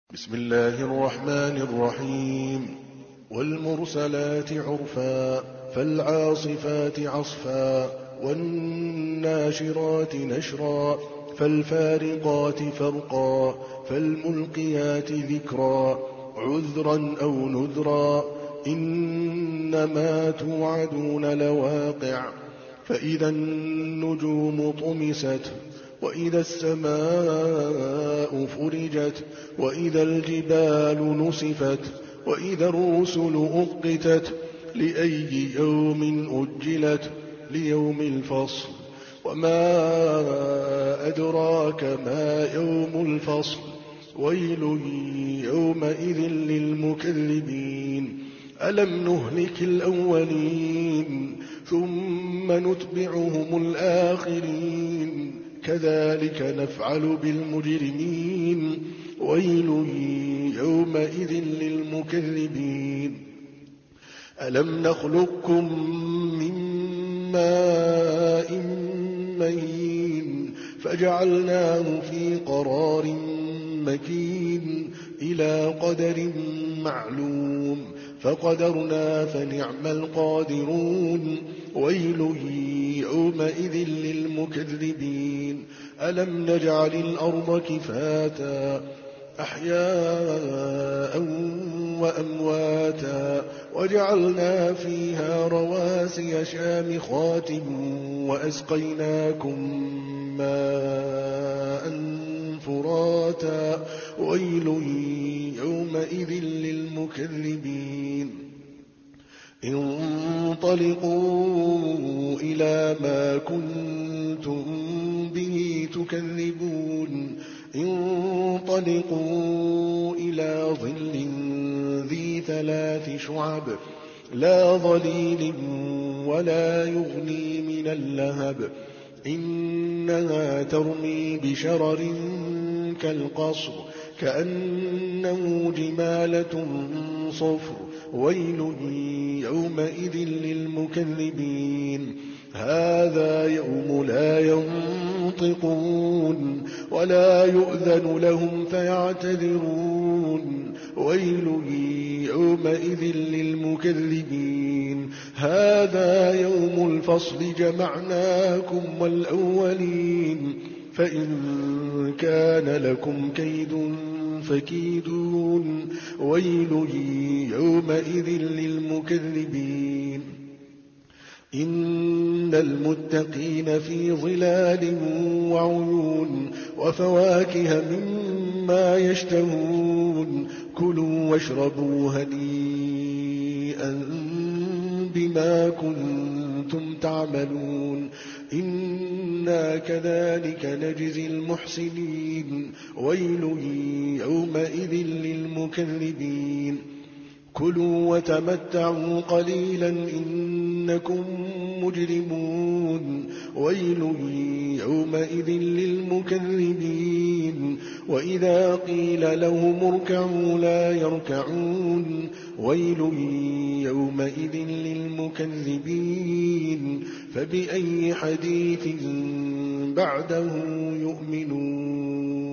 بسم الله الرحمن الرحيم. والمرسلات عرفا فالعاصفات عصفا والناشرات نشرا فالفارقات فرقا فالملقيات ذكرا عذرا أو نذرا إنما توعدون لواقع فإذا النجوم طمست وإذا السماء فرجت وإذا الجبال نسفت وإذا الرسل أقتت لأي يوم أجلت ليوم الفصل وما أدراك ما يوم الفصل ويل يومئذ للمكذبين ألم نهلك الأولين ثم نتبعهم الآخرين كذلك نفعل بالمجرمين ويل يومئذ للمكذبين ألم نخلقكم من ماء مهين فجعلناه في قرار مكين إلى قدر معلوم فقدرنا فنعم القادرون ويل يومئذ للمكذبين ألم نجعل الأرض كفاتا أحياء وأمواتا وجعلنا فيها رواسي شامخات وأسقيناكم ماء فراتا ويل يومئذ للمكذبين انطلقوا إلى ما كنتم به تكذبون انطلقوا إلى ظل ذي 3 شعب لا ظليل ولا يغني من اللهب إنها ترمي بشرر كالقصر كأنه جمالة صفر ويل يومئذ للمكذبين هذا يوم لا ينطقون ولا يؤذن لهم فيعتذرون ويل يومئذ للمكذبين هذا يوم الفصل جمعناكم والأولين فإن كان لكم كيد فكيدون ويل يومئذ للمكذبين إن المتقين في ظلال وعيون وفواكه مما يشتهون كلوا واشربوا هنيئا بما كنتم تعملون إنا كذلك نجزي المحسنين ويل يومئذ للمكذبين كلوا وتمتعوا قليلا إنكم مجرمون ويل يومئذ للمكذبين وإذا قيل لهم اركعوا لا يركعون ويل يومئذ للمكذبين فبأي حديث بعده يؤمنون